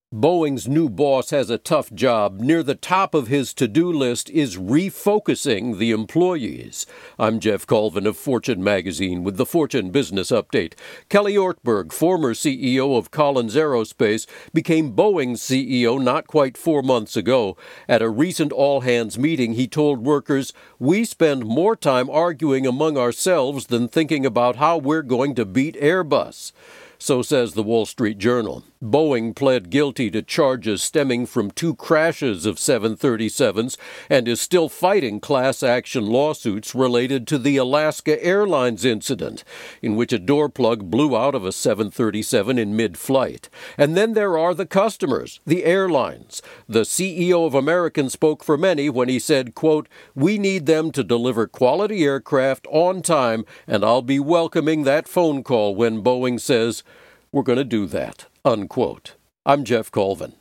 Boeing's new boss has a tough job. Near the top of his to-do list is refocusing the employees. I'm Jeff Colvin of Fortune magazine with the Fortune Business Update. Kelly Ortberg, former CEO of Collins Aerospace, became Boeing's CEO not quite 4 months ago. At a recent all-hands meeting, he told workers, "We spend more time arguing among ourselves than thinking about how we're going to beat Airbus." So says the Wall Street Journal. Boeing pled guilty to charges stemming from 2 crashes of 737s and is still fighting class action lawsuits related to the Alaska Airlines incident, in which a door plug blew out of a 737 in mid-flight. And then there are the customers, the airlines. The CEO of American spoke for many when he said, quote, "We need them to deliver quality aircraft on time, and I'll be welcoming that phone call when Boeing says, we're going to do that," unquote. I'm Jeff Colvin.